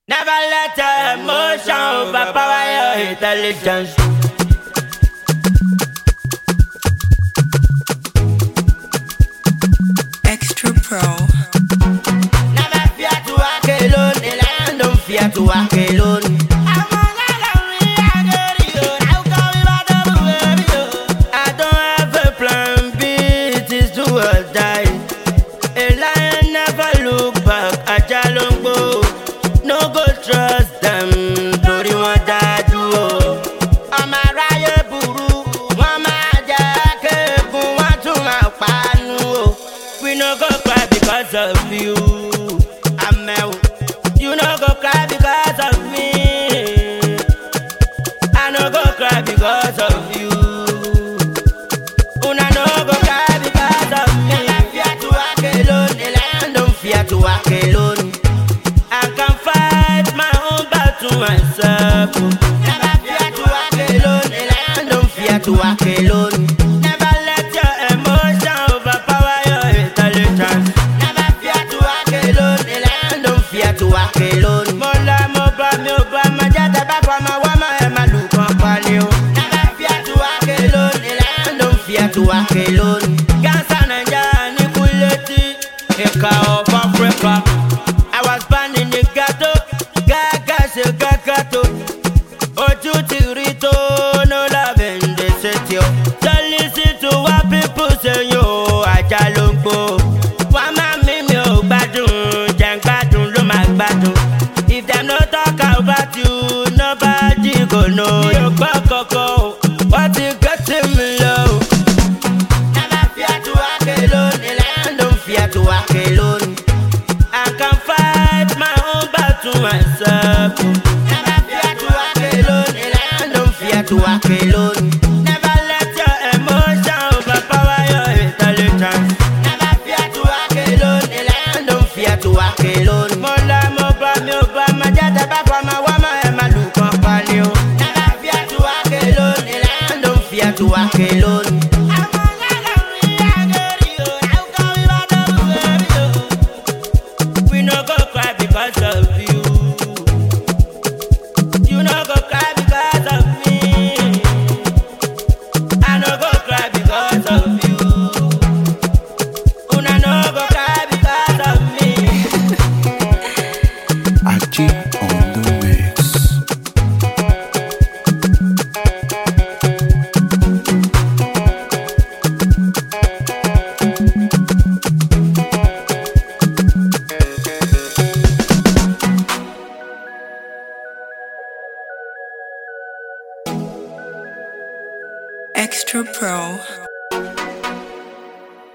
Never let your emotion overpower your intelligence. Extra Pro. Never fear to walk alone. The lion don't fear to walk alone. I don't have a plan B, it is do or die. A lion never look back, Ajalongbo. No go trust them, Tori wọn dájú o. Ọmọ aráyé burú, wọ́n máa jẹ́ kéègùn, wọ́n tún máa panu o. We no go cry because of you, Amẹ́ o. You no go cry because of me. I no go cry because of you. Una no go cry because of me. Never fear to walk alone, the lion don't fear to walk alone. I can fight my own battle myself. Never fear to walk alone, the lion don't fear to walk alone. Never let your emotion overpower your intelligence. Never fear to walk alone, the lion don't fear to walk alone. Mola mo ba mi o ba ma jata ba kwa ma wa ma e ma lu kan pa ni o. Never fear to walk alone, the lion don't fear to walk alone. Gansa Naija ni kuleti, Eka of Africa. I was born in the ghetto, gaga se gagato. Ojú ti rí tó, no love in the city. Don't listen to what people say, yo, Ajalongbo. Wọ́n máa mímí ò gbádùn, jẹ́ ń gbádùn ló máa gbádùn. If dem no talk about you, nobody go know. Mi ò gbọ́ kankan o, wọ́n ti gẹ́tì mi lọ o. Never fear to walk alone, the lion don't fear to walk alone. I can fight my own battle myself. Never fear to walk alone, the lion don't fear to walk alone. Never let your emotion overpower your intelligence. Never fear to walk alone, the lion don't fear to walk alone. Mola mo ba mi o ba ma jata ba kwa ma wa ma e ma lu kan pa ni o. Never fear to walk alone, the lion don't fear to walk alone. We no go cry because of you. You no go cry because of me. I no go cry because of you. Una no go cry because of me. Aji on the mix. Extra Pro.